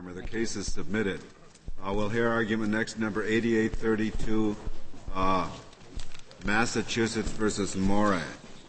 Farmer. The case is submitted. We'll hear argument next, number 8832, Massachusetts versus Morad.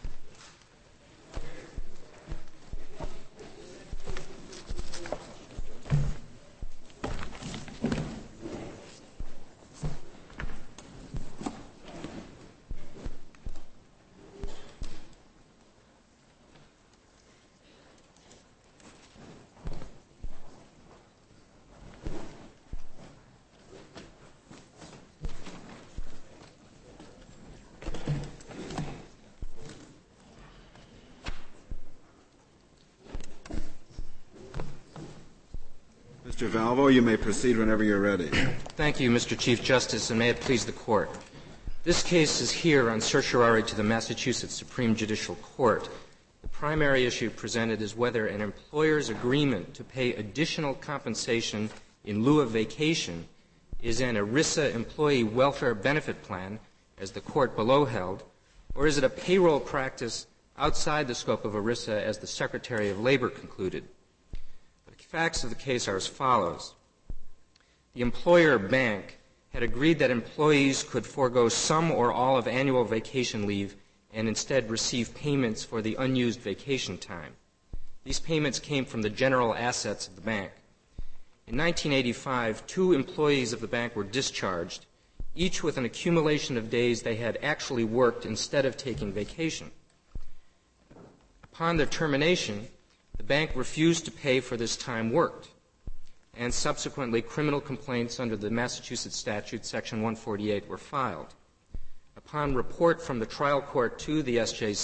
Mr. Valvo, you may proceed whenever you're ready. Thank you, Mr. Chief Justice, and may it please the Court. This case is here on certiorari to the Massachusetts Supreme Judicial Court. The primary issue presented is whether an employer's agreement to pay additional compensation in lieu of vacation is an ERISA employee welfare benefit plan, as the Court below held, or is it a payroll practice outside the scope of ERISA, as the Secretary of Labor concluded. The facts of the case are as follows. The employer bank had agreed that employees could forego some or all of annual vacation leave and instead receive payments for the unused vacation time. These payments came from the general assets of the bank. In 1985, 2 employees of the bank were discharged, each with an accumulation of days they had actually worked instead of taking vacation. Upon their termination, the bank refused to pay for this time worked, and subsequently criminal complaints under the Massachusetts statute, Section 148, were filed. Upon report from the trial court to the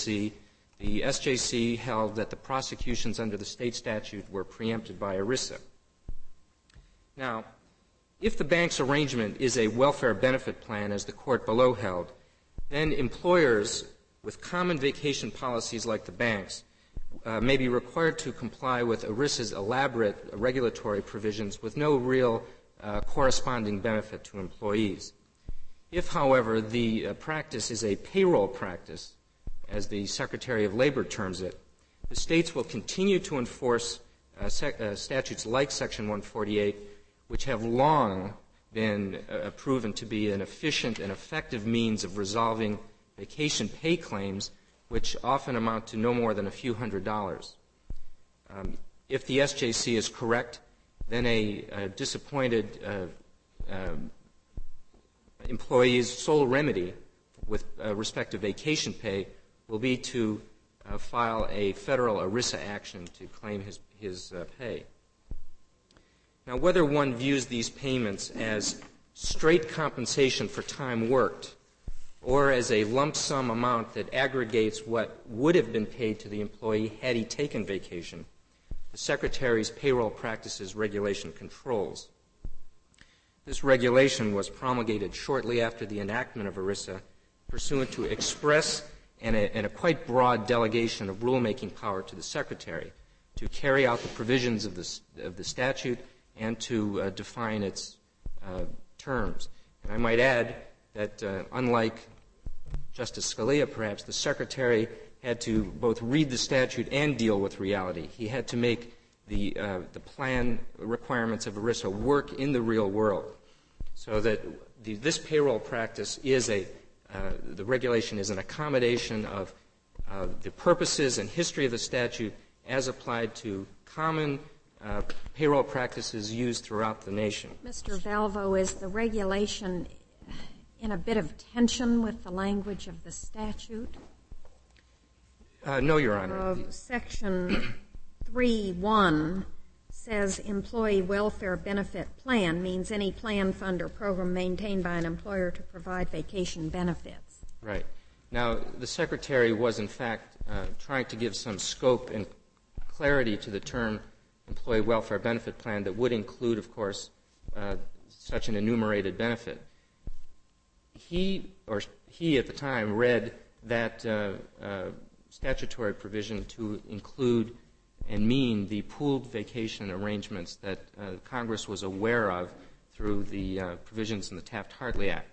SJC held that the prosecutions under the state statute were preempted by ERISA. Now, if the bank's arrangement is a welfare benefit plan, as the court below held, then employers with common vacation policies like the bank's may be required to comply with ERISA's elaborate regulatory provisions with no real corresponding benefit to employees. If, however, the practice is a payroll practice, as the Secretary of Labor terms it, the states will continue to enforce statutes like Section 148, which have long been proven to be an efficient and effective means of resolving vacation pay claims, which often amount to no more than a few $100s. If the SJC is correct, then a disappointed employee's sole remedy with respect to vacation pay will be to file a federal ERISA action to claim his pay. Now, whether one views these payments as straight compensation for time worked or as a lump sum amount that aggregates what would have been paid to the employee had he taken vacation, the Secretary's payroll practices regulation controls. This regulation was promulgated shortly after the enactment of ERISA, pursuant to express and a quite broad delegation of rulemaking power to the Secretary to carry out the provisions of the statute and to define its terms. And I might add that unlike Justice Scalia, perhaps, the Secretary had to both read the statute and deal with reality. He had to make the plan requirements of ERISA work in the real world, so that this payroll practice is the regulation is an accommodation of the purposes and history of the statute as applied to common payroll practices used throughout the nation. Mr. Valvo, is the regulation in a bit of tension with the language of the statute? No, Your Honor. Section 3.1 says employee welfare benefit plan means any plan, fund, or program maintained by an employer to provide vacation benefits. Right. Now, the Secretary was, in fact, trying to give some scope and clarity to the term employee welfare benefit plan that would include, of course, such an enumerated benefit. He at the time read that statutory provision to include and mean the pooled vacation arrangements that Congress was aware of through the provisions in the Taft-Hartley Act.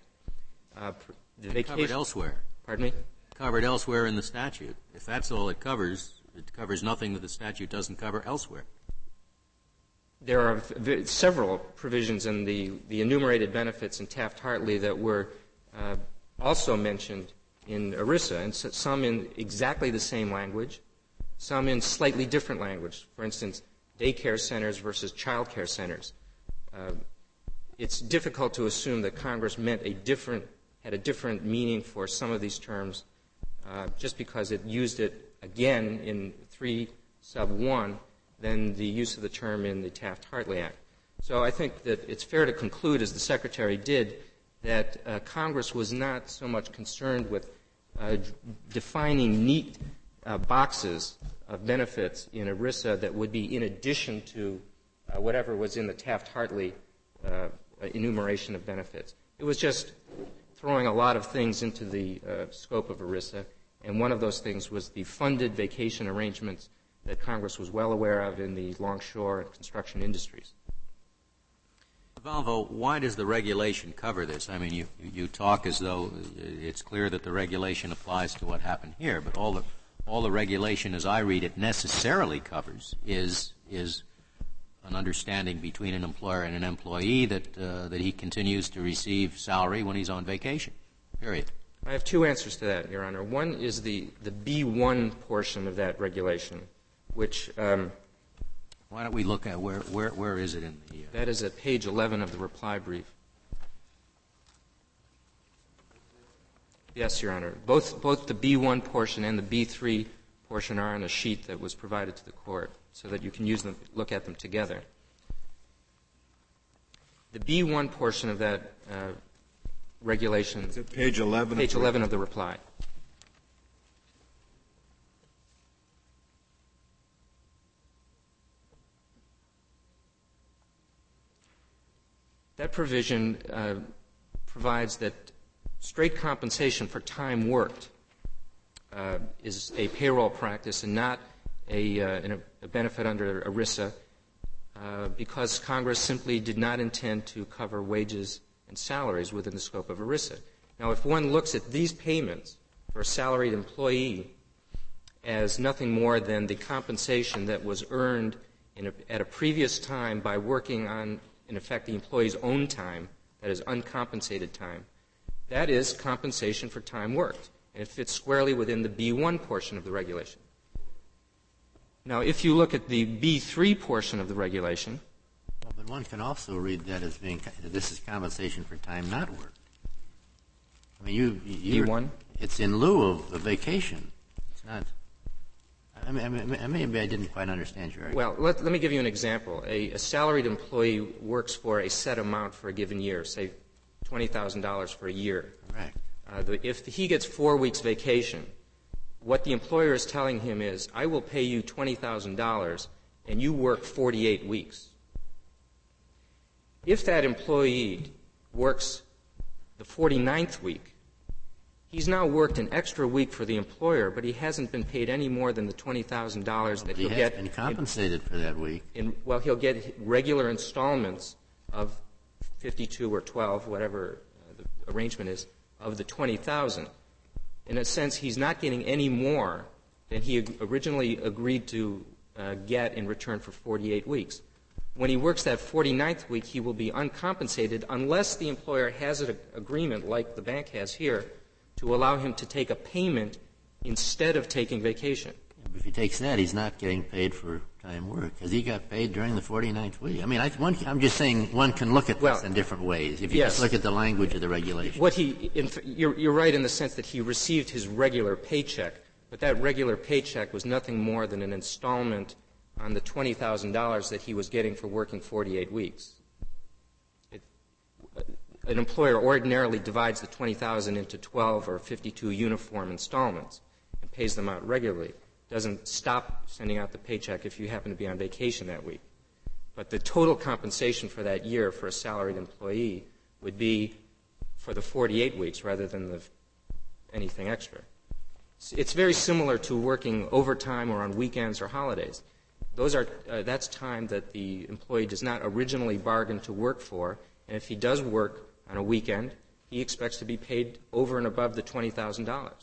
Covered elsewhere. Pardon me? Covered elsewhere in the statute. If that's all it covers nothing that the statute doesn't cover elsewhere. there are several provisions in the enumerated benefits in Taft-Hartley that were also mentioned in ERISA, and some in exactly the same language, some in slightly different language. For instance, daycare centers versus child care centers. It's difficult to assume that Congress had a different meaning for some of these terms just because it used it again in 3(1) than the use of the term in the Taft-Hartley Act. So I think that it's fair to conclude, as the Secretary did, that Congress was not so much concerned with defining neat boxes of benefits in ERISA that would be in addition to whatever was in the Taft-Hartley enumeration of benefits. It was just throwing a lot of things into the scope of ERISA, and one of those things was the funded vacation arrangements that Congress was well aware of in the longshore and construction industries. Valvo, why does the regulation cover this? I mean, you talk as though it's clear that the regulation applies to what happened here, but all the regulation, as I read it, necessarily covers is an understanding between an employer and an employee that he continues to receive salary when he's on vacation. Period. I have two answers to that, Your Honor. One is the B1 portion of that regulation, which why don't we look at where is it in the that is at page 11 of the reply brief. Yes, Your Honor. Both the B1 portion and the B3 portion are on a sheet that was provided to the court so that you can use them, look at them together. The B1 portion of that regulation is it page 11? Page 11 of the reply. That provision provides that straight compensation for time worked is a payroll practice and not a benefit under ERISA because Congress simply did not intend to cover wages and salaries within the scope of ERISA. Now, if one looks at these payments for a salaried employee as nothing more than the compensation that was earned at a previous time by working on, in effect, the employee's own time, that is uncompensated time, that is compensation for time worked, and it fits squarely within the B1 portion of the regulation. Now, if you look at the B3 portion of the regulation. Well, but one can also read that as being that this is compensation for time not worked. I mean, B1? It's in lieu of a vacation. It's not. I mean, maybe I didn't quite understand your argument. Well, let me give you an example. A salaried employee works for a set amount for a given year, say $20,000 for a year. Correct. If he gets 4 weeks vacation, what the employer is telling him is, I will pay you $20,000 and you work 48 weeks. If that employee works the 49th week, he's now worked an extra week for the employer, but he hasn't been paid any more than the $20,000 that he'll get. He has been compensated for that week. Well, he'll get regular installments of 52 or 12, whatever the arrangement is, of the $20,000. In a sense, he's not getting any more than he originally agreed to get in return for 48 weeks. When he works that 49th week, he will be uncompensated unless the employer has an agreement, like the bank has here, to allow him to take a payment instead of taking vacation. If he takes that, he's not getting paid for time work because he got paid during the 49th week. I mean, I'm just saying one can look at this in different ways if you just look at the language of the regulation. You're right in the sense that he received his regular paycheck, but that regular paycheck was nothing more than an installment on the $20,000 that he was getting for working 48 weeks. An employer ordinarily divides the $20,000 into 12 or 52 uniform installments and pays them out regularly. Doesn't stop sending out the paycheck if you happen to be on vacation that week. But the total compensation for that year for a salaried employee would be for the 48 weeks rather than anything extra. It's very similar to working overtime or on weekends or holidays. That's time that the employee does not originally bargain to work for, and if he does work on a weekend, he expects to be paid over and above the $20,000.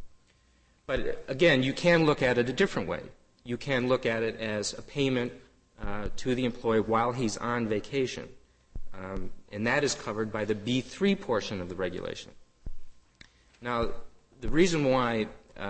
But again, you can look at it a different way. You can look at it as a payment to the employee while he's on vacation. And that is covered by the B3 portion of the regulation. Now, the reason why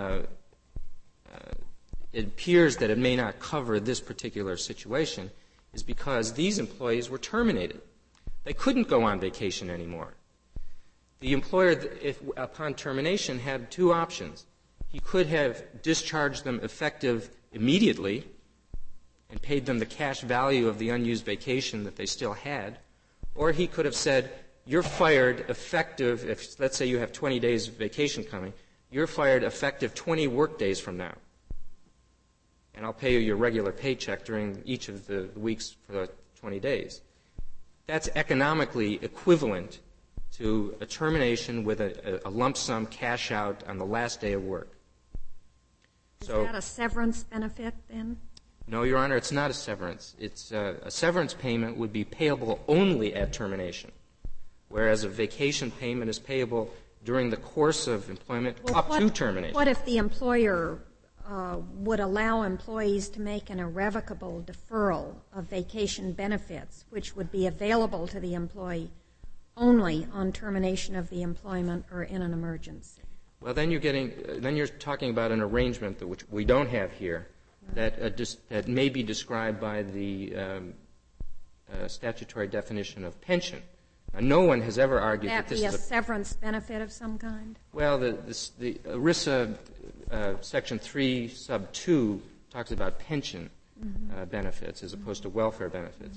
it appears that it may not cover this particular situation is because these employees were terminated. They couldn't go on vacation anymore. The employer, upon termination, had two options. He could have discharged them effective immediately and paid them the cash value of the unused vacation that they still had, or he could have said, you're fired effective, if let's say you have 20 days of vacation coming, you're fired effective 20 work days from now. And I'll pay you your regular paycheck during each of the weeks for the 20 days. That's economically equivalent to a termination with a lump sum cash out on the last day of work. Is that a severance benefit then? No, Your Honor, it's not a severance. It's a severance payment would be payable only at termination, whereas a vacation payment is payable during the course of employment to termination. What if the employer would allow employees to make an irrevocable deferral of vacation benefits, which would be available to the employee only on termination of the employment or in an emergency? Well, then you're talking about an arrangement which we don't have here, that may be described by the statutory definition of pension. Now, no one has ever argued that this is a severance benefit of some kind? Well, the ERISA Section 3, Sub 2 talks about pension benefits as opposed to welfare benefits.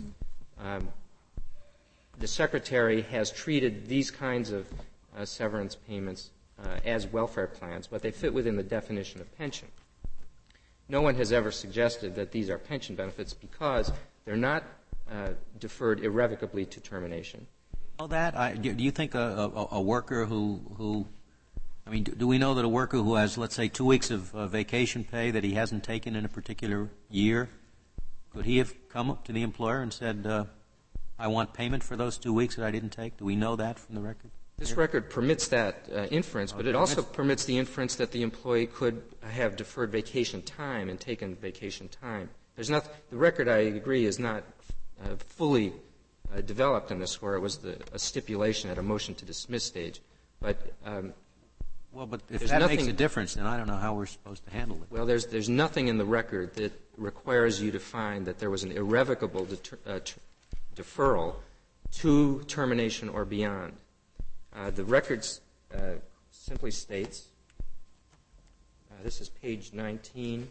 The Secretary has treated these kinds of severance payments as welfare plans, but they fit within the definition of pension. No one has ever suggested that these are pension benefits because they're not deferred irrevocably to termination. Do you think a worker who I mean, do we know that a worker who has, let's say, 2 weeks of vacation pay that he hasn't taken in a particular year, could he have come up to the employer and said, I want payment for those 2 weeks that I didn't take? Do we know that from the record? This record permits that inference, but it also permits the inference that the employee could have deferred vacation time and taken vacation time. The record, I agree, is not fully developed in this, where it was a stipulation at a motion to dismiss stage. But if that makes a difference, then I don't know how we're supposed to handle it. Well, there's nothing in the record that requires you to find that there was an irrevocable deferral to termination or beyond. The record simply states, this is page 19.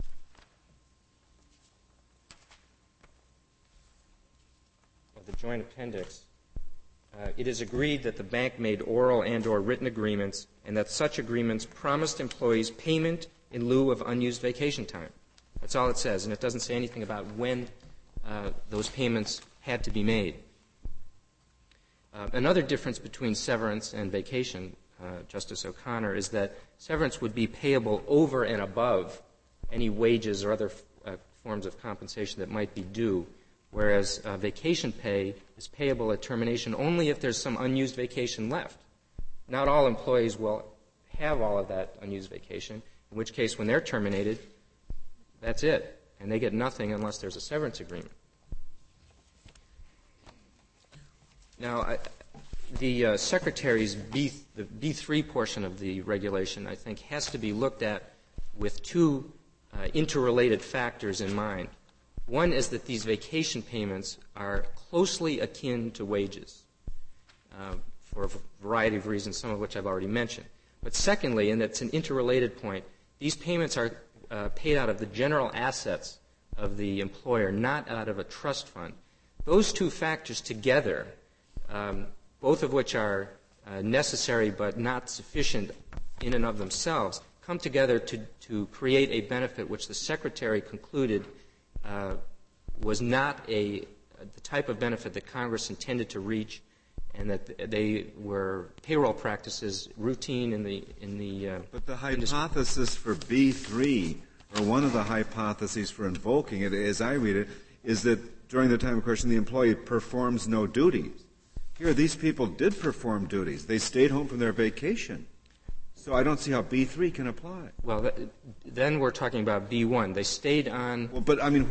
Of the joint appendix. It is agreed that the bank made oral and or written agreements and that such agreements promised employees payment in lieu of unused vacation time. That's all it says, and it doesn't say anything about when those payments had to be made. Another difference between severance and vacation, Justice O'Connor, is that severance would be payable over and above any wages or other forms of compensation that might be due, whereas vacation pay is payable at termination only if there's some unused vacation left. Not all employees will have all of that unused vacation, in which case when they're terminated, that's it, and they get nothing unless there's a severance agreement. Now, the Secretary's the B3 portion of the regulation, I think, has to be looked at with two interrelated factors in mind. One is that these vacation payments are closely akin to wages for a variety of reasons, some of which I've already mentioned. But secondly, and that's an interrelated point, these payments are paid out of the general assets of the employer, not out of a trust fund. Those two factors together, both of which are necessary but not sufficient in and of themselves, come together to create a benefit which the Secretary concluded was not the type of benefit that Congress intended to reach, and that they were payroll practices routine in the But the hypothesis for B3, or one of the hypotheses for invoking it, as I read it, is that during the time of question the employee performs no duties. Here, these people did perform duties. They stayed home from their vacation. So I don't see how B3 can apply. Well, then we're talking about B1. They stayed on. Well, but I mean,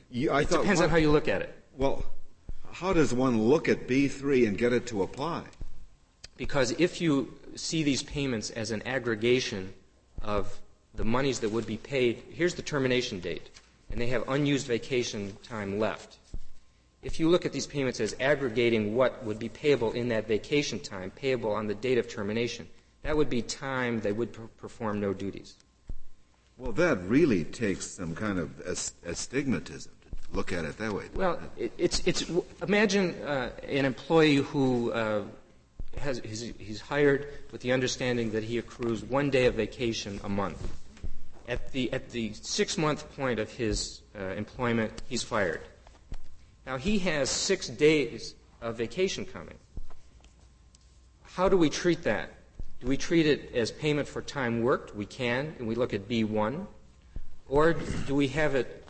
It depends on how you look at it. Well, how does one look at B3 and get it to apply? Because if you see these payments as an aggregation of the monies that would be paid, here's the termination date, and they have unused vacation time left. If you look at these payments as aggregating what would be payable in that vacation time, payable on the date of termination, that would be time they would perform no duties. Well, that really takes some kind of astigmatism to look at it that way. Well, imagine an employee who he's hired with the understanding that he accrues 1 day of vacation a month. At the 6-month point of his employment, he's fired. Now, he has 6 days of vacation coming. How do we treat that? Do we treat it as payment for time worked? We can, and we look at B1. Or do we have it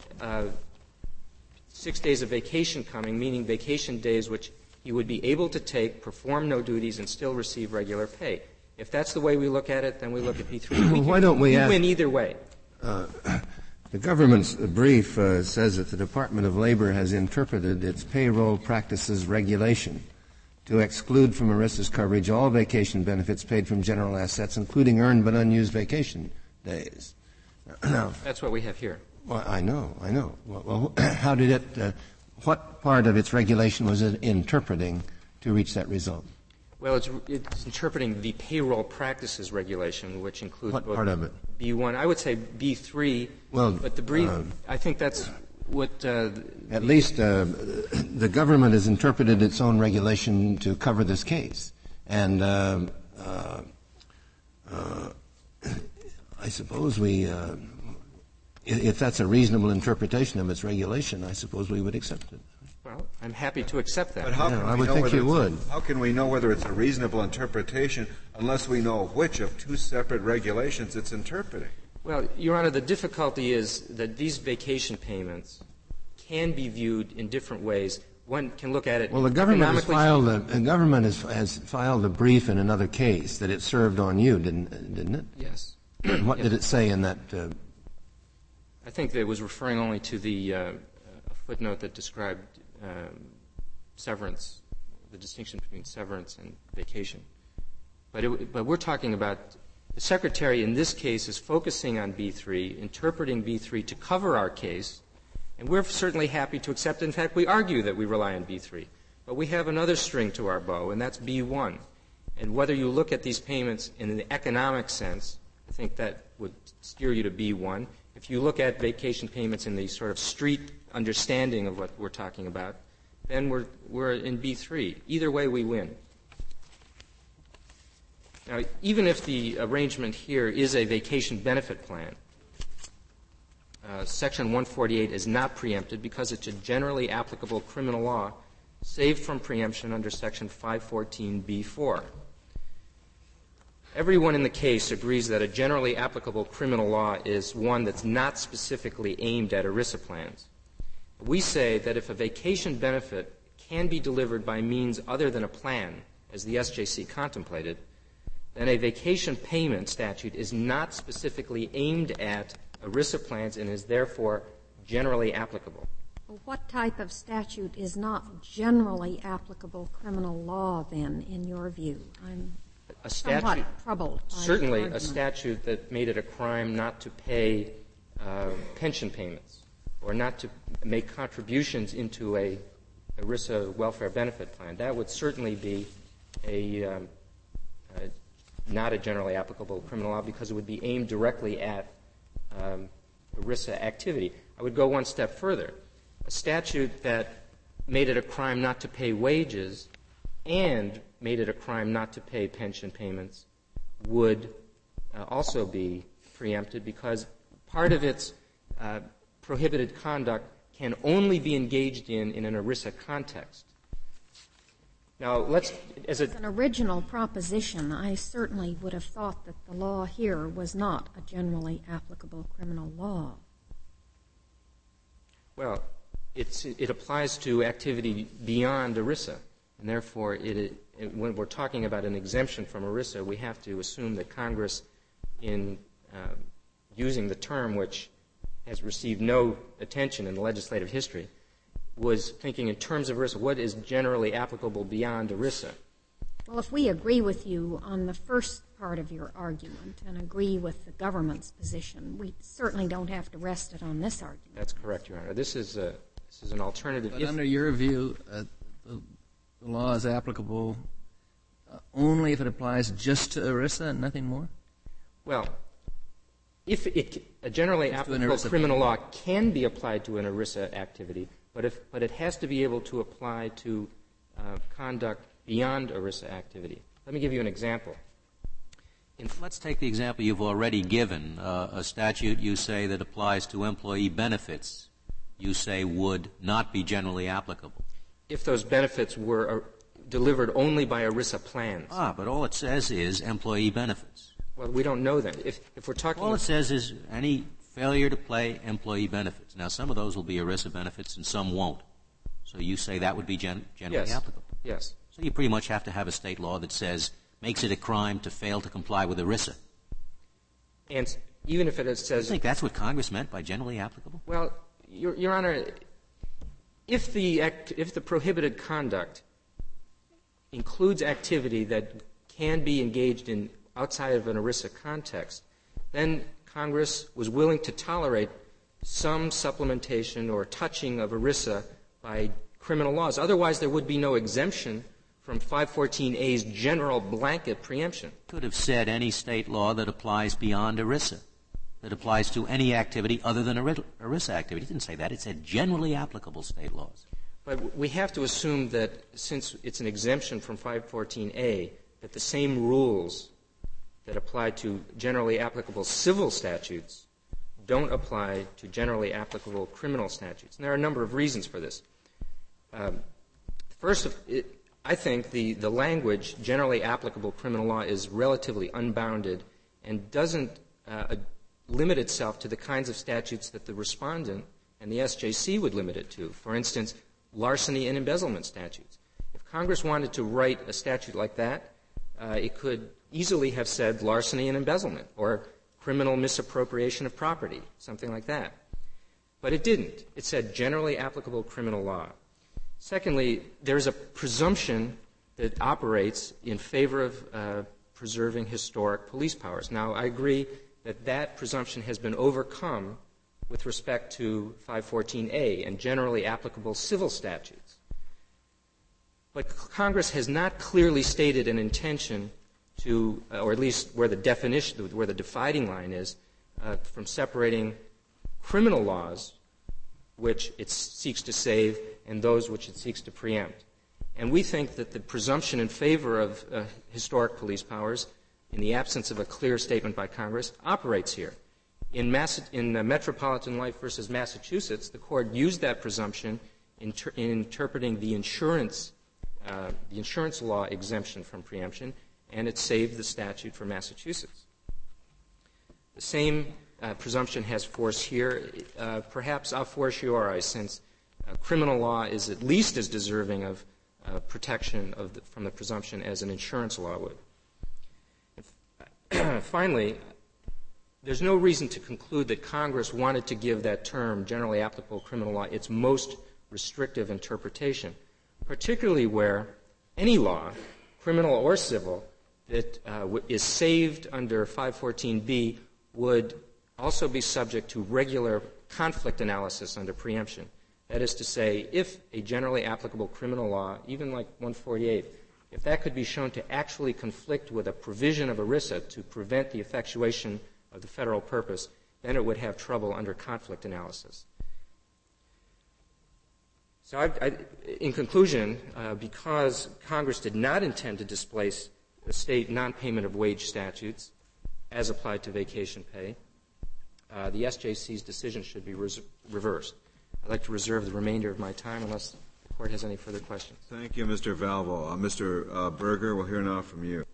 6 days of vacation coming, meaning vacation days which he would be able to take, perform no duties, and still receive regular pay? If that's the way we look at it, then we look at B3. Why don't we win either way? The government's brief says that the Department of Labor has interpreted its payroll practices regulation to exclude from ERISA's coverage all vacation benefits paid from general assets, including earned but unused vacation days. Now, that's what we have here. Well, I know. Well, how did it? What part of its regulation was it interpreting to reach that result? Well, it's interpreting the payroll practices regulation, which includes what part of it? B1. I would say B3. Well, but the brief. I think that's what. At least the government has interpreted its own regulation to cover this case, and I suppose if that's a reasonable interpretation of its regulation, I suppose we would accept it. Well, I'm happy to accept that. But I would think you would. How can we know whether it's a reasonable interpretation unless we know which of 2 separate regulations it's interpreting? Well, Your Honor, the difficulty is that these vacation payments can be viewed in different ways. One can look at it. Well, the government has filed a brief in another case that it served on you, didn't it? Yes. What did it say in that? I think that it was referring only to the footnote that described severance, the distinction between severance and vacation. But we're talking about the Secretary in this case is focusing on B3, interpreting B3 to cover our case, and we're certainly happy to accept it. In fact, we argue that we rely on B3. But we have another string to our bow, and that's B1. And whether you look at these payments in an economic sense, I think that would steer you to B1. If you look at vacation payments in the sort of street understanding of what we're talking about, then we're in B3. Either way, we win. Now, even if the arrangement here is a vacation benefit plan, Section 148 is not preempted because it's a generally applicable criminal law saved from preemption under Section 514b4. Everyone in the case agrees that a generally applicable criminal law is one that's not specifically aimed at ERISA plans. We say that if a vacation benefit can be delivered by means other than a plan, as the SJC contemplated, then a vacation payment statute is not specifically aimed at ERISA plans and is therefore generally applicable. What type of statute is not generally applicable criminal law, then, in your view? I'm somewhat troubled by certainly the a statute that made it a crime not to pay pension payments or not to make contributions into a ERISA welfare benefit plan. That would certainly be not a generally applicable criminal law because it would be aimed directly at ERISA activity. I would go one step further. A statute that made it a crime not to pay wages and made it a crime not to pay pension payments would also be preempted because part of its prohibited conduct can only be engaged in an ERISA context. Now, as an original proposition, I certainly would have thought that the law here was not a generally applicable criminal law. Well, it applies to activity beyond ERISA, and therefore, when we're talking about an exemption from ERISA, we have to assume that Congress, in using the term which has received no attention in the legislative history, was thinking in terms of ERISA, what is generally applicable beyond ERISA. Well, if we agree with you on the first part of your argument and agree with the government's position, we certainly don't have to rest it on this argument. That's correct, Your Honor. This is an alternative. But under your view, the law is applicable only if it applies just to ERISA and nothing more? Well, if a generally applicable criminal law can be applied to an ERISA activity, but it has to be able to apply to conduct beyond ERISA activity. Let me give you an example. Let's take the example you've already given. A statute you say that applies to employee benefits, you say would not be generally applicable. If those benefits were delivered only by ERISA plans. But all it says is employee benefits. Well, we don't know then. If we're talking... All it says is any failure to pay employee benefits. Now, some of those will be ERISA benefits and some won't. So you say that would be generally applicable. Yes. So you pretty much have to have a state law that says makes it a crime to fail to comply with ERISA. And even if it says... You think that's what Congress meant by generally applicable? Well, Your Honor, if the prohibited conduct includes activity that can be engaged in outside of an ERISA context, then Congress was willing to tolerate some supplementation or touching of ERISA by criminal laws. Otherwise, there would be no exemption from 514A's general blanket preemption. Could have said any state law that applies beyond ERISA, that applies to any activity other than ERISA activity. It didn't say that. It said generally applicable state laws. But we have to assume that since it's an exemption from 514A, that the same rules that apply to generally applicable civil statutes don't apply to generally applicable criminal statutes. And there are a number of reasons for this. First, I think the language, generally applicable criminal law, is relatively unbounded and doesn't limit itself to the kinds of statutes that the respondent and the SJC would limit it to. For instance, larceny and embezzlement statutes. If Congress wanted to write a statute like that, it could easily have said larceny and embezzlement or criminal misappropriation of property, something like that. But it didn't. It said generally applicable criminal law. Secondly, there's a presumption that operates in favor of preserving historic police powers. Now, I agree that that presumption has been overcome with respect to 514A and generally applicable civil statutes. But Congress has not clearly stated an intention to, or at least where the definition, where the dividing line is, from separating criminal laws, which it seeks to save, and those which it seeks to preempt. And we think that the presumption in favor of historic police powers, in the absence of a clear statement by Congress, operates here. In Metropolitan Life versus Massachusetts, the Court used that presumption in interpreting the insurance law exemption from preemption, and it saved the statute for Massachusetts. The same presumption has force here, perhaps a fortiori, since criminal law is at least as deserving of protection from the presumption as an insurance law would. Finally, there's no reason to conclude that Congress wanted to give that term, generally applicable criminal law, its most restrictive interpretation, particularly where any law, criminal or civil, that is saved under 514B would also be subject to regular conflict analysis under preemption. That is to say, if a generally applicable criminal law, even like 148, if that could be shown to actually conflict with a provision of ERISA to prevent the effectuation of the federal purpose, then it would have trouble under conflict analysis. So in conclusion, because Congress did not intend to displace the state non-payment of wage statutes as applied to vacation pay, the SJC's decision should be reversed. I'd like to reserve the remainder of my time unless the Court has any further questions. Thank you, Mr. Valvo. Mr. Berger, we'll hear now from you.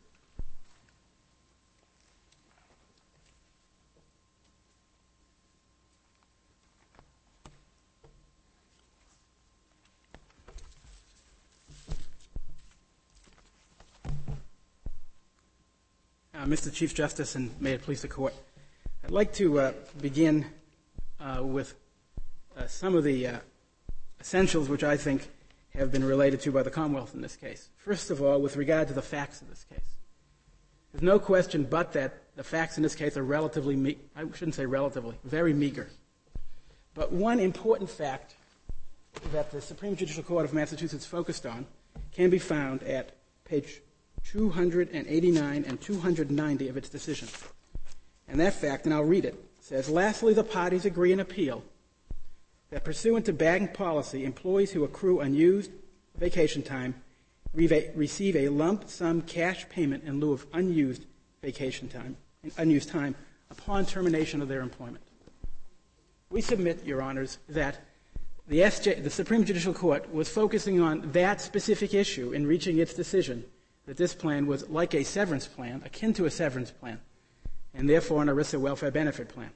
Mr. Chief Justice, and may it please the Court, I'd like to begin with some of the essentials which I think have been related to by the Commonwealth in this case. First of all, with regard to the facts of this case. There's no question but that the facts in this case are relatively, I shouldn't say relatively, very meager. But one important fact that the Supreme Judicial Court of Massachusetts focused on can be found at page 289 and 290 of its decision. And that fact, and I'll read it, says, lastly, the parties agree in appeal that pursuant to bank policy, employees who accrue unused vacation time receive a lump sum cash payment in lieu of unused vacation time, unused time, upon termination of their employment. We submit, Your Honors, that the Supreme Judicial Court was focusing on that specific issue in reaching its decision that this plan was like a severance plan, akin to a severance plan, and therefore an ERISA welfare benefit plan.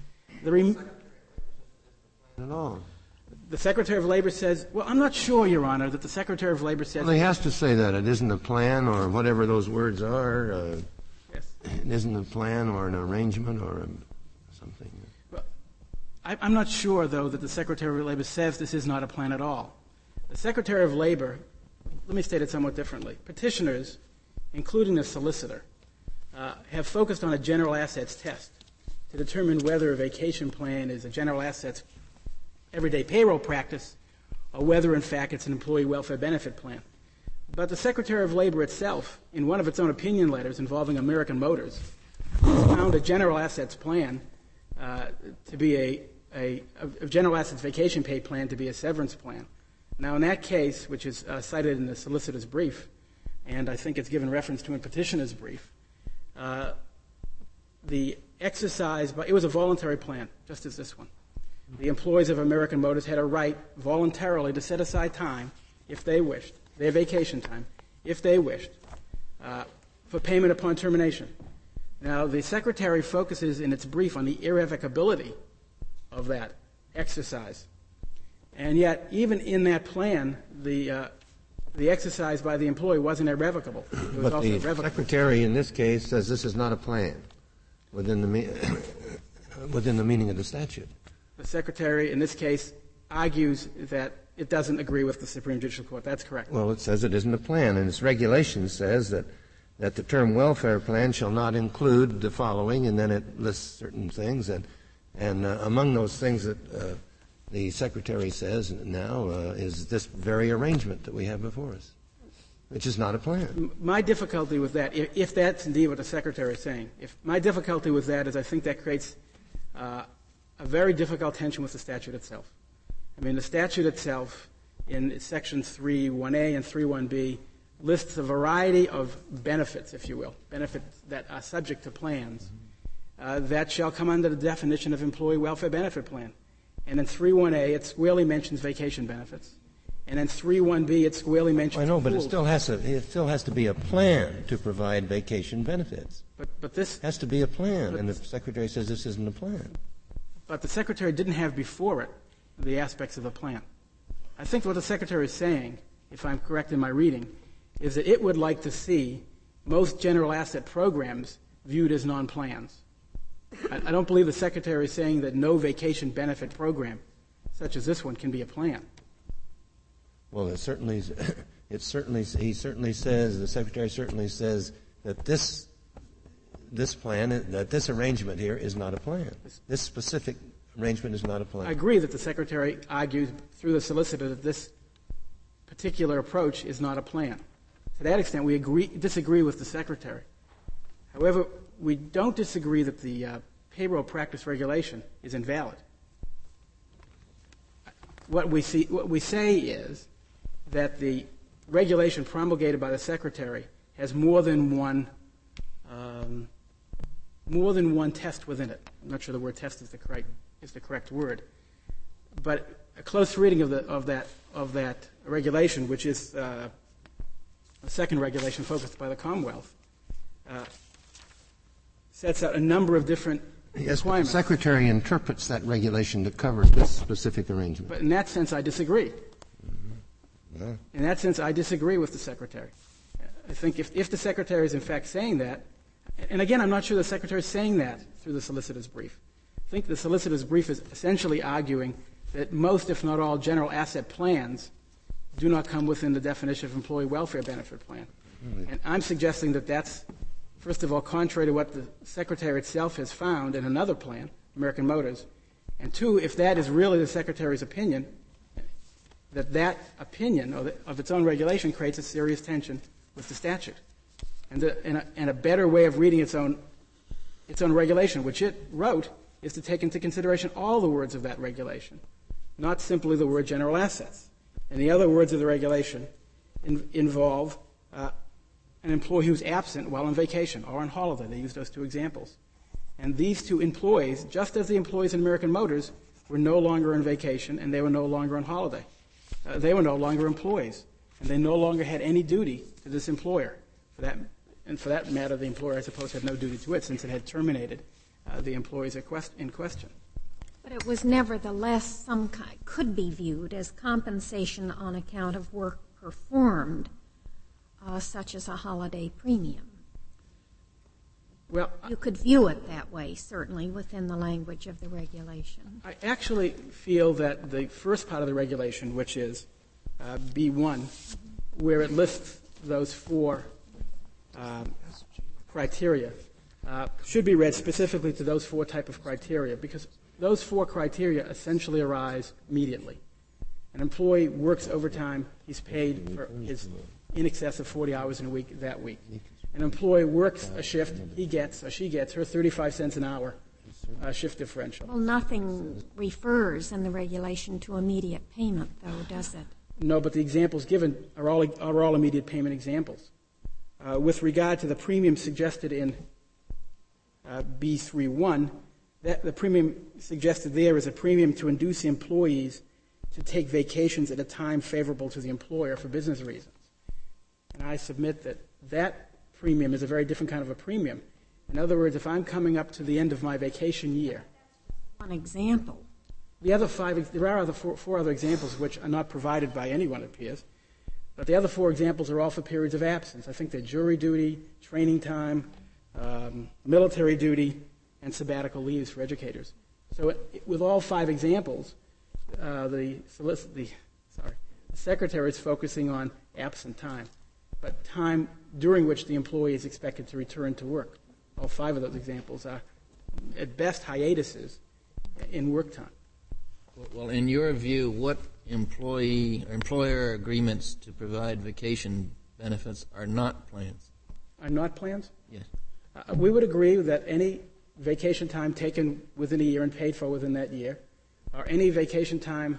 The Secretary of Labor says, well, I'm not sure, Your Honor, that the Secretary of Labor says... Well, he has to say that. It isn't a plan or whatever those words are. Yes. It isn't a plan or an arrangement or something. Well, I'm not sure, though, that the Secretary of Labor says this is not a plan at all. The Secretary of Labor, let me state it somewhat differently. Petitioners, including the solicitor, have focused on a general assets test to determine whether a vacation plan is a general assets everyday payroll practice or whether, in fact, it's an employee welfare benefit plan. But the Secretary of Labor itself, in one of its own opinion letters involving American Motors, has found a general assets plan to be a general assets vacation pay plan to be a severance plan. Now, in that case, which is cited in the solicitor's brief, and I think it's given reference to in petitioner's brief, the exercise, but it was a voluntary plan, just as this one. The employees of American Motors had a right voluntarily to set aside time, if they wished, their vacation time, if they wished, for payment upon termination. Now, the Secretary focuses in its brief on the irrevocability of that exercise. And yet, even in that plan, the exercise by the employee wasn't irrevocable. It was but also the irrevocable. Secretary in this case says this is not a plan within the meaning of the statute. The Secretary in this case argues that it doesn't agree with the Supreme Judicial Court. That's correct. Well, it says it isn't a plan, and its regulation says that the term welfare plan shall not include the following, and then it lists certain things, and among those things that the Secretary says now is this very arrangement that we have before us, which is not a plan. My difficulty with that, if that's indeed what the Secretary is saying, my difficulty with that is I think that creates a very difficult tension with the statute itself. I mean, the statute itself, in sections 3.1a and 3.1b, lists a variety of benefits, if you will, benefits that are subject to plans that shall come under the definition of employee welfare benefit plan. And in 3.1a, it squarely mentions vacation benefits. And in 3.1b, it squarely mentions I know, but it pools. still has to be a plan to provide vacation benefits. But this has to be a plan, and the Secretary says this isn't a plan. But the Secretary didn't have before it the aspects of the plan. I think what the Secretary is saying, if I'm correct in my reading, is that it would like to see most general asset programs viewed as non-plans. I don't believe the Secretary is saying that no vacation benefit program, such as this one, can be a plan. Well, the Secretary certainly says that this plan, that this arrangement here is not a plan. This specific arrangement is not a plan. I agree that the Secretary argues through the solicitor that this particular approach is not a plan. To that extent, we disagree with the Secretary. However, we don't disagree that the payroll practice regulation is invalid. What we say is that the regulation promulgated by the Secretary has more than one test within it. I'm not sure the word test is the correct word, but a close reading of that regulation, which is a second regulation focused by the Commonwealth, sets out a number of different requirements. But the Secretary interprets that regulation to cover this specific arrangement. But in that sense, I disagree. Yeah. In that sense, I disagree with the Secretary. I think if the Secretary is in fact saying that, and again, I'm not sure the Secretary is saying that through the solicitor's brief. If think the solicitor's brief is essentially arguing that most, if not all, general asset plans do not come within the definition of employee welfare benefit plan. And I'm suggesting that that's, first of all, contrary to what the Secretary itself has found in another plan, American Motors, and two, if that is really the Secretary's opinion, that opinion of its own regulation creates a serious tension with the statute. And a better way of reading its own regulation, which it wrote, is to take into consideration all the words of that regulation, not simply the word general assets. And the other words of the regulation involve an employee who's absent while on vacation or on holiday. They use those two examples. And these two employees, just as the employees in American Motors, were no longer on vacation and they were no longer on holiday. They were no longer employees, and they no longer had any duty to this employer. For that matter, the employer, I suppose, had no duty to it since it had terminated the employees in question. But it was nevertheless could be viewed as compensation on account of work performed, such as a holiday premium. Well, you could view it that way, certainly, within the language of the regulation. I actually feel that the first part of the regulation, which is B1, where it lists those four criteria, should be read specifically to those four type of criteria, because those four criteria essentially arise immediately. An employee works overtime, he's paid for his in excess of 40 hours in a week that week. An employee works a shift, he gets or she gets her 35 cents an hour shift differential. Well, nothing refers in the regulation to immediate payment, though, does it? No, but the examples given are all immediate payment examples. With regard to the premium suggested in B3.1, the premium suggested there is a premium to induce the employees to take vacations at a time favorable to the employer for business reasons. And I submit that premium is a very different kind of a premium. In other words, if I'm coming up to the end of my vacation year. One example. There are four other examples which are not provided by anyone, it appears. But the other four examples are all for periods of absence. I think they're jury duty, training time, military duty, and sabbatical leaves for educators. So with all five examples, the Secretary is focusing on absent time, but time during which the employee is expected to return to work. All five of those examples are, at best, hiatuses in work time. Well, in your view, what employer agreements to provide vacation benefits are not plans? Are not plans? Yes. We would agree that any vacation time taken within a year and paid for within that year, or any vacation time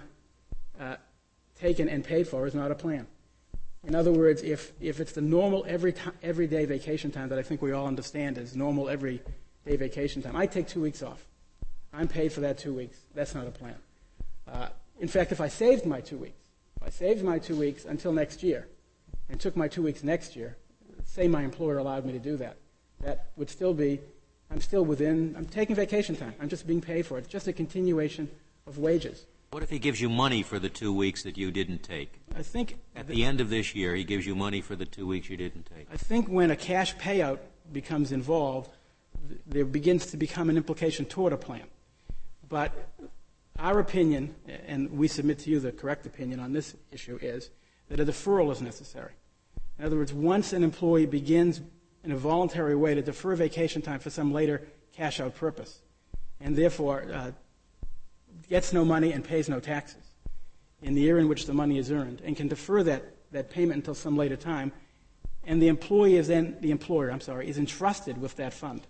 taken and paid for is not a plan. In other words, if it's the normal everyday vacation time that I think we all understand is normal everyday vacation time, I take 2 weeks off. I'm paid for that 2 weeks. That's not a plan. In fact, if I saved my 2 weeks, until next year, and took my 2 weeks next year, say my employer allowed me to do that, that would still be, I'm taking vacation time. I'm just being paid for it. It's just a continuation of wages. What if he gives you money for the 2 weeks that you didn't take? I think at the end of this year, he gives you money for the 2 weeks you didn't take. I think when a cash payout becomes involved, there begins to become an implication toward a plan. But our opinion, and we submit to you the correct opinion on this issue, is that a deferral is necessary. In other words, once an employee begins in a voluntary way to defer vacation time for some later cash-out purpose, and therefore gets no money and pays no taxes in the year in which the money is earned, and can defer that payment until some later time, and the employer is entrusted with that fund,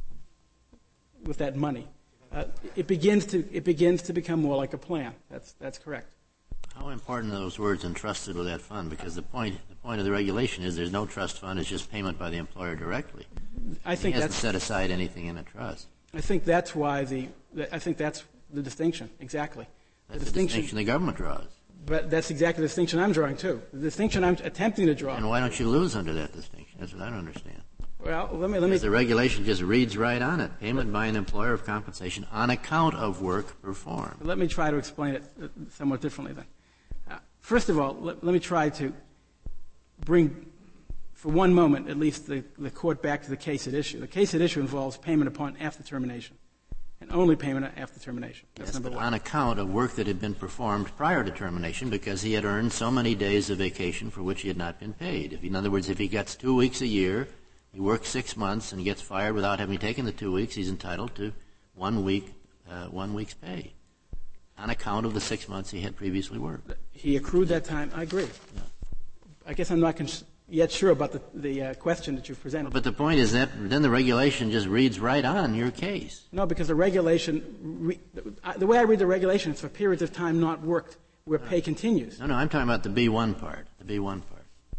with that money. It begins to become more like a plan. That's correct. How important are those words "entrusted with that fund"? Because the point of the regulation is there's no trust fund; it's just payment by the employer directly. He hasn't set aside anything in a trust. I think that's the distinction. Exactly. That's the distinction the government draws. But that's exactly the distinction I'm drawing too. The distinction I'm attempting to draw. And why don't you lose under that distinction? That's what I don't understand. Well, let me. Because the regulation just reads right on it: payment by an employer of compensation on account of work performed. Let me try to explain it somewhat differently then. First of all, let me try to bring, for one moment at least, the court back to the case at issue. The case at issue involves payment after termination. and only payment after termination. That's yes, number but one. On account of work that had been performed prior to termination because he had earned so many days of vacation for which he had not been paid. In other words, if he gets 2 weeks a year, he works 6 months and gets fired without having taken the 2 weeks, he's entitled to 1 week's pay on account of the 6 months he had previously worked. He accrued that time. I agree. Yeah. I guess I'm not yet sure about the question that you've presented. But the point is that then the regulation just reads right on your case. No, because the regulation, the way I read the regulation, it's for periods of time not worked where pay continues. No, I'm talking about the B1 part. The B1 part.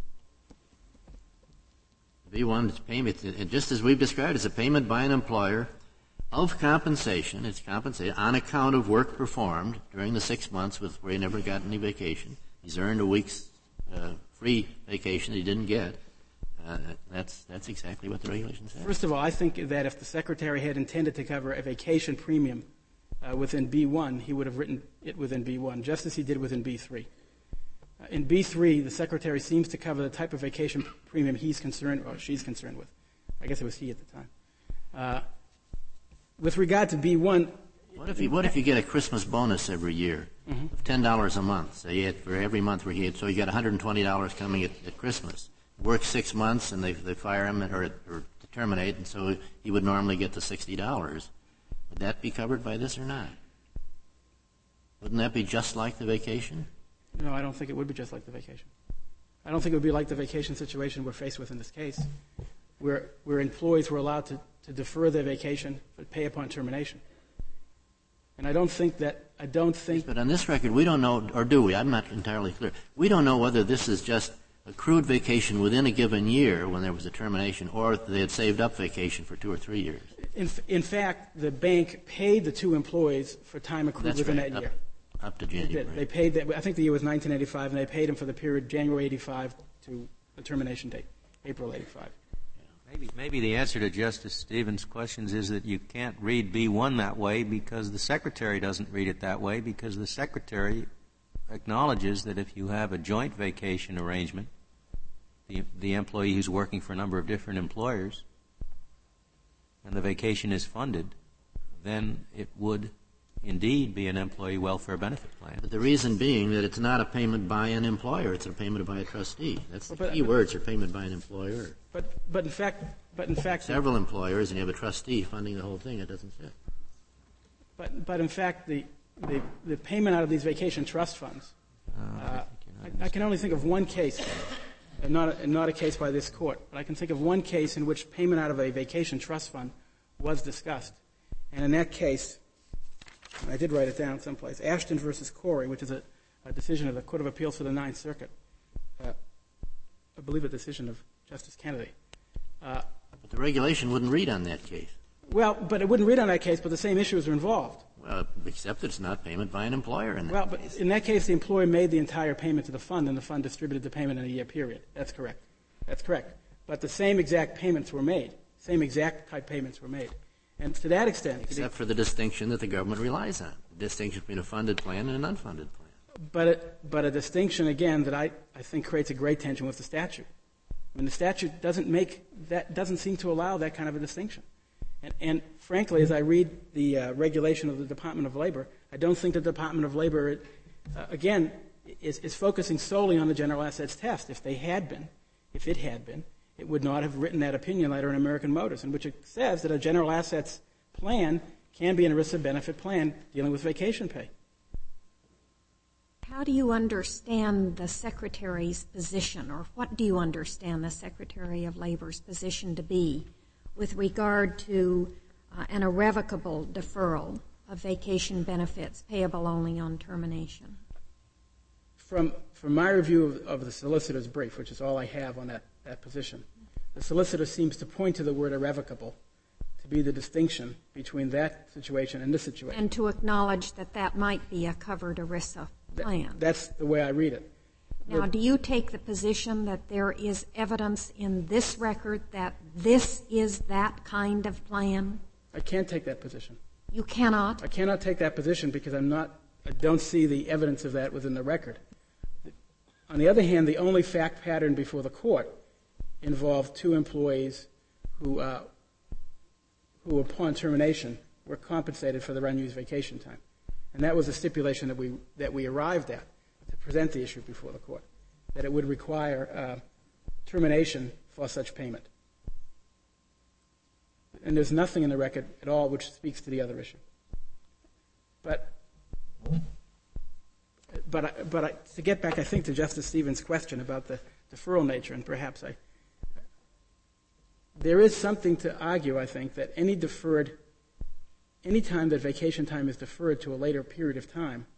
The B1 is payment, and just as we've described, it's a payment by an employer of compensation. It's compensated on account of work performed during the 6 months where he never got any vacation. He's earned a week's free vacation that he didn't get. That's exactly what the regulation says. First of all, I think that if the Secretary had intended to cover a vacation premium within B1, he would have written it within B1, just as he did within B3. In B3, the Secretary seems to cover the type of vacation premium he's concerned, or she's concerned with. I guess it was he at the time. With regard to B1... What if you get a Christmas bonus every year of $10 a month? Say for every month so you got $120 coming at Christmas. Work 6 months and they fire him or terminate, and so he would normally get the $60. Would that be covered by this or not? Wouldn't that be just like the vacation? No, I don't think it would be just like the vacation. I don't think it would be like the vacation situation we're faced with in this case, where employees were allowed to defer their vacation but pay upon termination. And I don't think... But on this record, we don't know, or do we? I'm not entirely clear. We don't know whether this is just accrued vacation within a given year when there was a termination, or they had saved up vacation for 2 or 3 years. In fact, the bank paid the 2 employees for time accrued within that year. Up to January. They paid that. I think the year was 1985, and they paid them for the period January 85 to the termination date, April 85. Maybe the answer to Justice Stevens' questions is that you can't read B1 that way because the Secretary doesn't read it that way, because the Secretary acknowledges that if you have a joint vacation arrangement, the employee who's working for a number of different employers, and the vacation is funded, then it would indeed be an employee welfare benefit plan. But the reason being that it's not a payment by an employer, it's a payment by a trustee. That's the key words, are payment by an employer. But in fact, several employers, and you have a trustee funding the whole thing. It doesn't fit. But in fact, the payment out of these vacation trust funds, I can only think of one case, and not a case by this court, but I can think of one case in which payment out of a vacation trust fund was discussed, and in that case, I did write it down someplace, Ashton versus Corey, which is a decision of the Court of Appeals for the Ninth Circuit. I believe a decision of Justice Kennedy. But the regulation wouldn't read on that case. Well, but it wouldn't read on that case, but the same issues are involved. Well, except it's not payment by an employer in that case. Well, but in that case, the employer made the entire payment to the fund, and the fund distributed the payment in a year period. That's correct. That's correct. But the same exact payments were made. Same exact type payments were made. And to that extent... Except for the distinction that the government relies on, the distinction between a funded plan and an unfunded plan. But a distinction, again, that I think creates a great tension with the statute. I mean, the statute doesn't seem to allow that kind of a distinction. And frankly, as I read the regulation of the Department of Labor, I don't think the Department of Labor, again, is focusing solely on the general assets test. If it had been, it would not have written that opinion letter in American Motors, in which it says that a general assets plan can be an ERISA benefit plan dealing with vacation pay. How do you understand the Secretary's position, or what do you understand the Secretary of Labor's position to be with regard to an irrevocable deferral of vacation benefits payable only on termination? From my review of the solicitor's brief, which is all I have on that position, the solicitor seems to point to the word irrevocable to be the distinction between that situation and this situation. And to acknowledge that might be a covered ERISA plan. That's the way I read it. Now, do you take the position that there is evidence in this record that this is that kind of plan? I can't take that position. You cannot? I cannot take that position because I don't see the evidence of that within the record. On the other hand, the only fact pattern before the court involved 2 employees who upon termination, were compensated for their unused vacation time. And that was a stipulation that we arrived at to present the issue before the court, that it would require termination for such payment. And there's nothing in the record at all which speaks to the other issue. But to get back, I think, to Justice Stevens' question about the deferral nature, and perhaps there is something to argue, I think, that any time that vacation time is deferred to a later period of time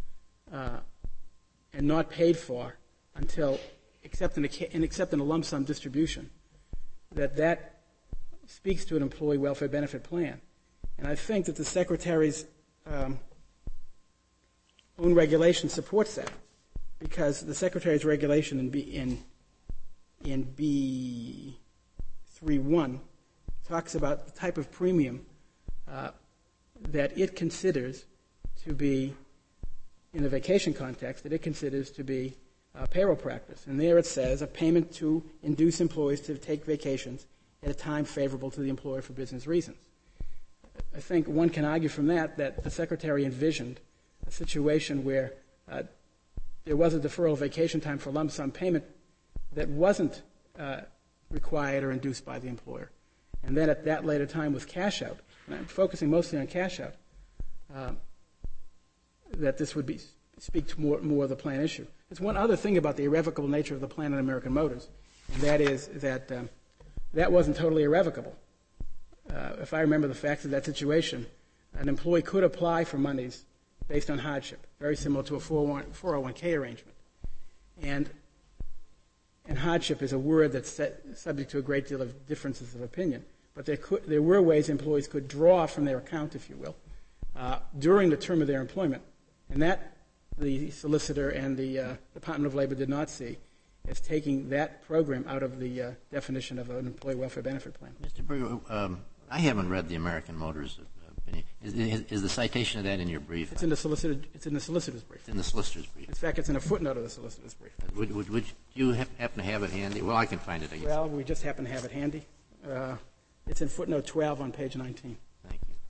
and not paid for until, except in a lump sum distribution, that speaks to an employee welfare benefit plan. And I think that the Secretary's own regulation supports that, because the Secretary's regulation in B3.1 talks about the type of premium that it considers to be, in the vacation context, that it considers to be payroll practice. And there it says, a payment to induce employees to take vacations at a time favorable to the employer for business reasons. I think one can argue from that the Secretary envisioned a situation where there was a deferral of vacation time for lump sum payment that wasn't required or induced by the employer. And then at that later time with cash out, and I'm focusing mostly on cash out, that this would speak to more of the plan issue. There's one other thing about the irrevocable nature of the plan in American Motors, and that is that that wasn't totally irrevocable. If I remember the facts of that situation, an employee could apply for monies based on hardship, very similar to a 401k arrangement. And hardship is a word that's subject to a great deal of differences of opinion. But there were ways employees could draw from their account, if you will, during the term of their employment. And that the solicitor and the Department of Labor did not see as taking that program out of the definition of an employee welfare benefit plan. Mr. Berger, I haven't read the American Motors opinion. Is the citation of that in your brief? It's in the solicitor's brief. It's in the solicitor's brief. In fact, it's in a footnote of the solicitor's brief. Would you happen to have it handy? Well, I can find it, I guess. Well, we just happen to have it handy. It's in footnote 12 on page 19. Thank you.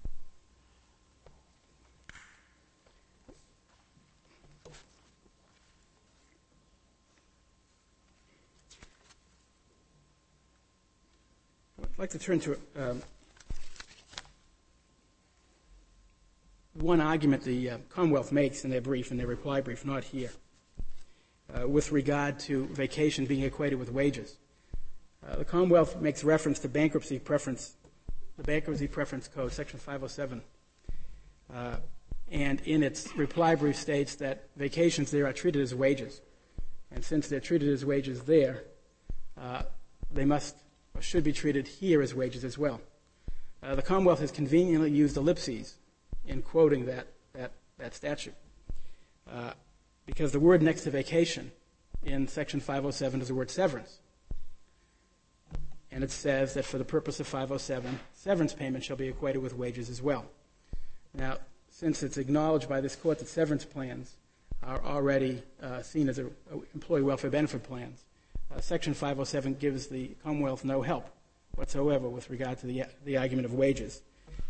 I'd like to turn to one argument the Commonwealth makes in their brief, in their reply brief, not here, with regard to vacation being equated with wages. The Commonwealth makes reference to bankruptcy preference, the Bankruptcy Preference Code, Section 507, and in its reply brief states that vacations there are treated as wages. And since they're treated as wages there, they must or should be treated here as wages as well. The Commonwealth has conveniently used ellipses in quoting that statute, because the word next to vacation in Section 507 is the word severance. And it says that for the purpose of 507, severance payment shall be equated with wages as well. Now, since it's acknowledged by this court that severance plans are already seen as employee welfare benefit plans, Section 507 gives the Commonwealth no help whatsoever with regard to the argument of wages.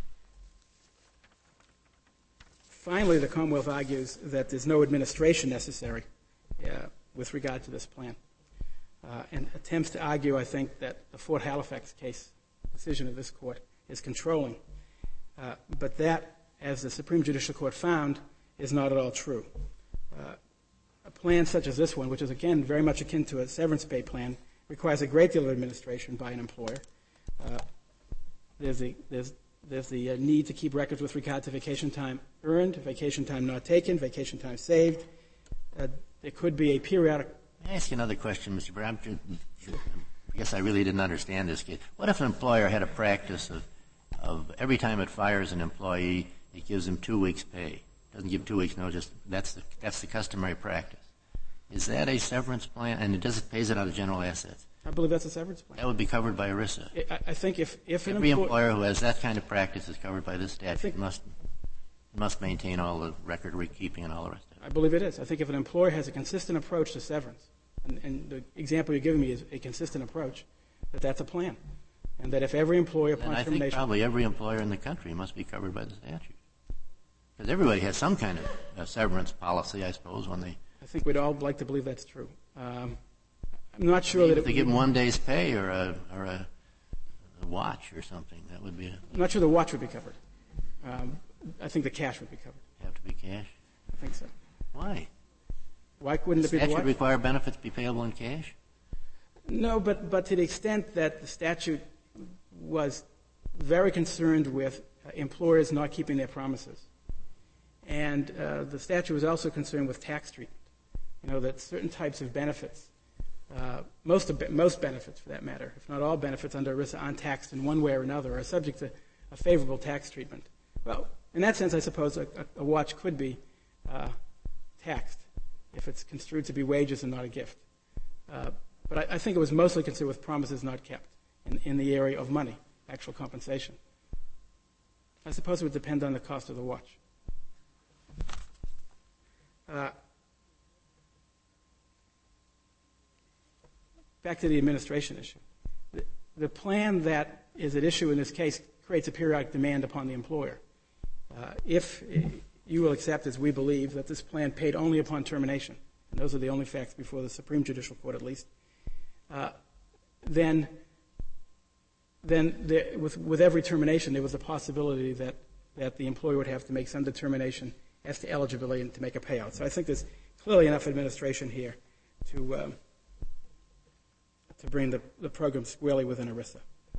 Finally, the Commonwealth argues that there's no administration necessary with regard to this plan, and attempts to argue, I think, that the Fort Halifax case decision of this court is controlling. But that, as the Supreme Judicial Court found, is not at all true. A plan such as this one, which is, again, very much akin to a severance pay plan, requires a great deal of administration by an employer. There's the need to keep records with regard to vacation time earned, vacation time not taken, vacation time saved. There could be a periodic... May I ask you another question, Mr. Brown? I guess I really didn't understand this case. What if an employer had a practice of every time it fires an employee, it gives him 2 weeks' pay? Doesn't give 2 weeks' notice. That's the customary practice. Is that a severance plan? And it pays it out of general assets. I believe that's a severance plan. That would be covered by ERISA. I think if an every employer who has that kind of practice is covered by this statute must maintain all the record keeping and all the rest of it. I believe it is. I think if an employer has a consistent approach to severance, and the example you're giving me is a consistent approach, that's a plan. and that if every employer upon And I think termination... probably every employer in the country must be covered by the statute. Because everybody has some kind of severance policy, I suppose, when they... I think we'd all like to believe that's true. I'm not sure that if they give them 1 day's pay or a watch or something, that would be... I'm not sure the watch would be covered. I think the cash would be covered. Have to be cash? I think so. Why? Why couldn't it be the statute watch? require benefits be payable in cash? No, but to the extent that the statute was very concerned with employers not keeping their promises, and the statute was also concerned with tax treatment, that certain types of benefits, most benefits for that matter, if not all benefits under ERISA untaxed in one way or another, are subject to a favorable tax treatment. Well, in that sense, I suppose a watch could be taxed if it's construed to be wages and not a gift. But I think it was mostly concerned with promises not kept in the area of money, actual compensation. I suppose it would depend on the cost of the watch. Back to the administration issue. The plan that is at issue in this case creates a periodic demand upon the employer. If you will accept, as we believe, that this plan paid only upon termination, and those are the only facts before the Supreme Judicial Court at least, then with every termination there was a possibility that the employer would have to make some determination as to eligibility and to make a payout. So I think there's clearly enough administration here to bring the program squarely within ERISA.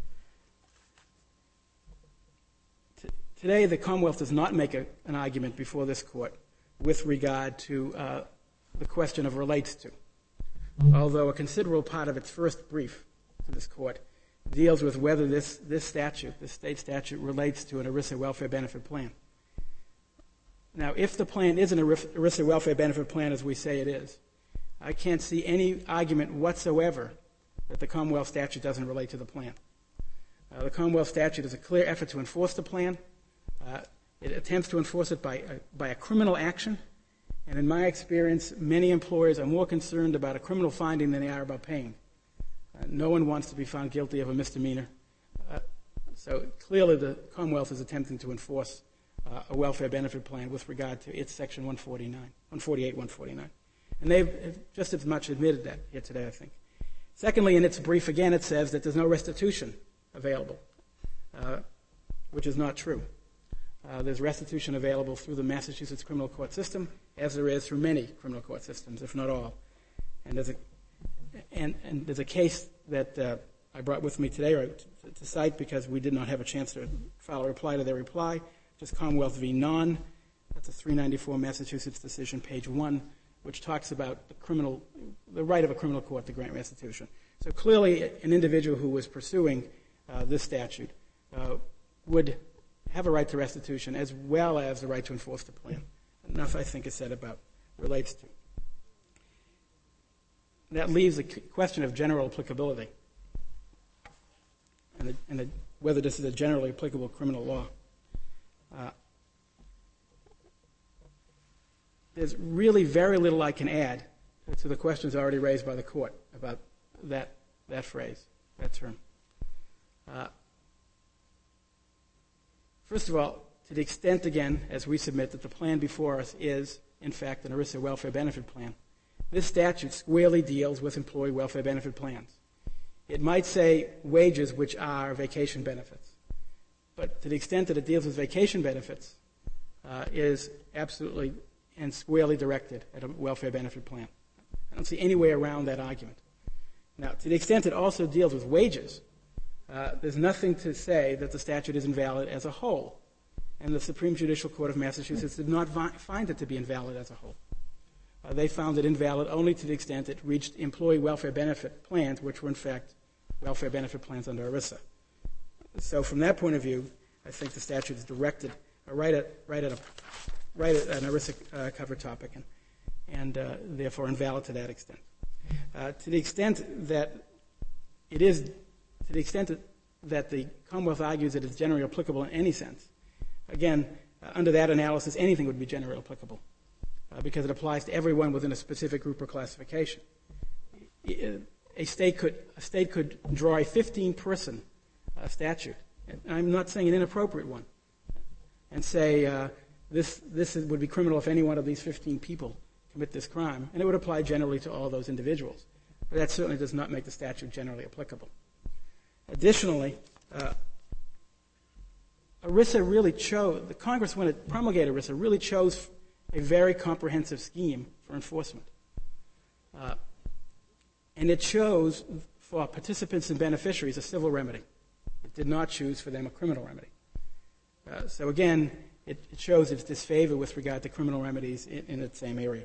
Today, the Commonwealth does not make an argument before this Court with regard to the question of relates to, although a considerable part of its first brief to this Court deals with whether this statute, this state statute, relates to an ERISA welfare benefit plan. Now, if the plan is an ERISA welfare benefit plan, as we say it is, I can't see any argument whatsoever that the Commonwealth statute doesn't relate to the plan. The Commonwealth statute is a clear effort to enforce the plan. It attempts to enforce it by a criminal action, and in my experience, many employers are more concerned about a criminal finding than they are about paying. No one wants to be found guilty of a misdemeanor. So clearly the Commonwealth is attempting to enforce a welfare benefit plan with regard to its Section 148, 149. And they've just as much admitted that here today, I think. Secondly, in its brief again, it says that there's no restitution available, which is not true. There's restitution available through the Massachusetts criminal court system, as there is through many criminal court systems, if not all. And there's a case that I brought with me today to cite because we did not have a chance to file a reply to their reply, which is Commonwealth v. Non. That's a 394 Massachusetts decision, page 1, which talks about the right of a criminal court to grant restitution. So clearly an individual who was pursuing this statute would have a right to restitution as well as the right to enforce the plan. Enough, I think, is said about relates to. That leaves a question of general applicability and whether this is a generally applicable criminal law. There's really very little I can add to the questions already raised by the Court about that phrase, that term. First of all, to the extent, again, as we submit, that the plan before us is, in fact, an ERISA welfare benefit plan, this statute squarely deals with employee welfare benefit plans. It might say wages, which are vacation benefits. But to the extent that it deals with vacation benefits, is absolutely and squarely directed at a welfare benefit plan. I don't see any way around that argument. Now, to the extent it also deals with wages, there's nothing to say that the statute is invalid as a whole. And the Supreme Judicial Court of Massachusetts did not find it to be invalid as a whole. They found it invalid only to the extent it reached employee welfare benefit plans, which were, in fact, welfare benefit plans under ERISA. So from that point of view, I think the statute is directed right at an ERISA cover topic and therefore invalid to that extent. To the extent that the Commonwealth argues that it's generally applicable in any sense, again, under that analysis, anything would be generally applicable because it applies to everyone within a specific group or classification. A state could draw a 15-person statute. And I'm not saying an inappropriate one. And say this would be criminal if any one of these 15 people commit this crime, and it would apply generally to all those individuals. But that certainly does not make the statute generally applicable. Additionally, ERISA really chose, the Congress, when it promulgated ERISA, really chose a very comprehensive scheme for enforcement. And it chose for participants and beneficiaries a civil remedy. It did not choose for them a criminal remedy. So again, it shows its disfavor with regard to criminal remedies in its same area.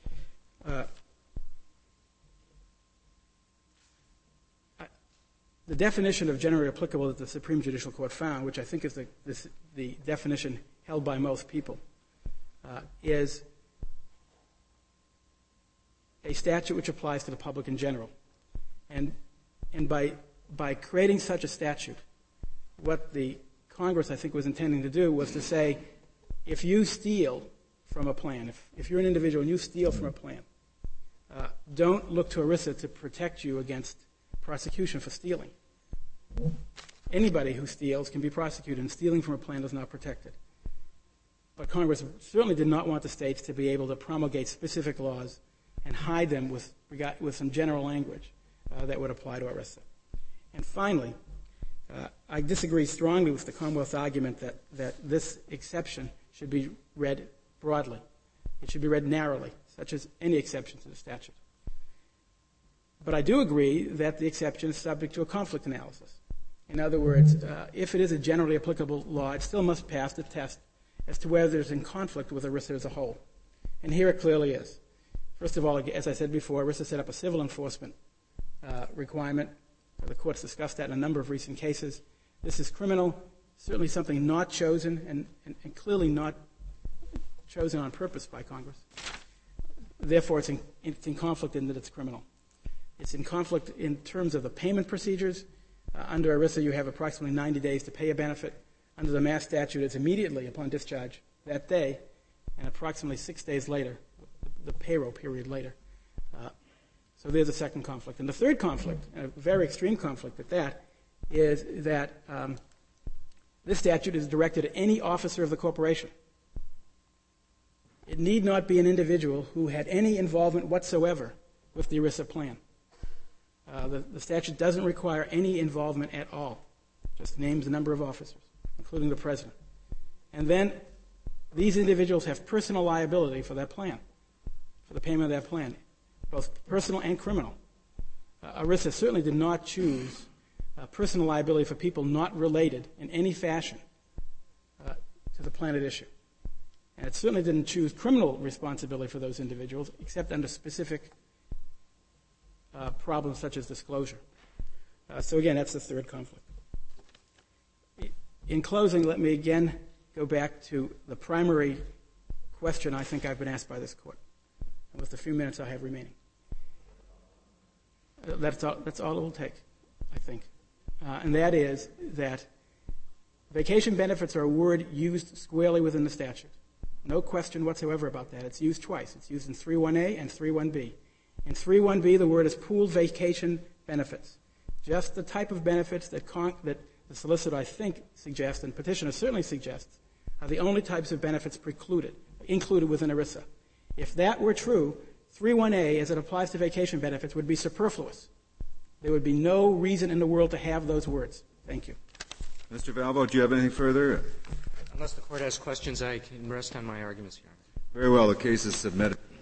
The definition of generally applicable that the Supreme Judicial Court found, which I think is the definition held by most people, is a statute which applies to the public in general. And by creating such a statute, what the Congress, I think, was intending to do was to say, if you steal from a plan, if you're an individual and you steal from a plan, don't look to ERISA to protect you against prosecution for stealing. Anybody who steals can be prosecuted, and stealing from a plan is not protected. But Congress certainly did not want the states to be able to promulgate specific laws and hide them with some general language that would apply to ERISA. And finally, I disagree strongly with the Commonwealth's argument that this exception should be read broadly. It should be read narrowly, such as any exception to the statute. But I do agree that the exception is subject to a conflict analysis. In other words, if it is a generally applicable law, it still must pass the test as to whether it's in conflict with ERISA as a whole. And here it clearly is. First of all, as I said before, ERISA set up a civil enforcement requirement. The court's discussed that in a number of recent cases. This is criminal, certainly something not chosen and clearly not chosen on purpose by Congress. Therefore, it's in conflict in that it's criminal. It's in conflict in terms of the payment procedures. Under ERISA, you have approximately 90 days to pay a benefit. Under the Mass statute, it's immediately upon discharge that day, and approximately 6 days later, the payroll period later. So there's a second conflict. And the third conflict, and a very extreme conflict at that, is that this statute is directed at any officer of the corporation. It need not be an individual who had any involvement whatsoever with the ERISA plan. The statute doesn't require any involvement at all. It just names a number of officers, including the president. And then these individuals have personal liability for that plan, for the payment of that plan, both personal and criminal. ERISA certainly did not choose personal liability for people not related in any fashion to the plan at issue. And it certainly didn't choose criminal responsibility for those individuals, except under specific problems such as disclosure. So again, that's the third conflict. In closing, let me again go back to the primary question I think I've been asked by this court, and with the few minutes I have remaining. That's all it will take, I think. And that is that vacation benefits are a word used squarely within the statute. No question whatsoever about that. It's used twice. It's used in 3.1a and 3.1b. In 3.1b, the word is pooled vacation benefits, just the type of benefits that the solicitor, I think, suggests, and petitioner certainly suggests, are the only types of benefits included within ERISA. If that were true, 3.1a, as it applies to vacation benefits, would be superfluous. There would be no reason in the world to have those words. Thank you. Mr. Valvo, do you have anything further? Unless the court has questions, I can rest on my arguments here. Very well. The case is submitted.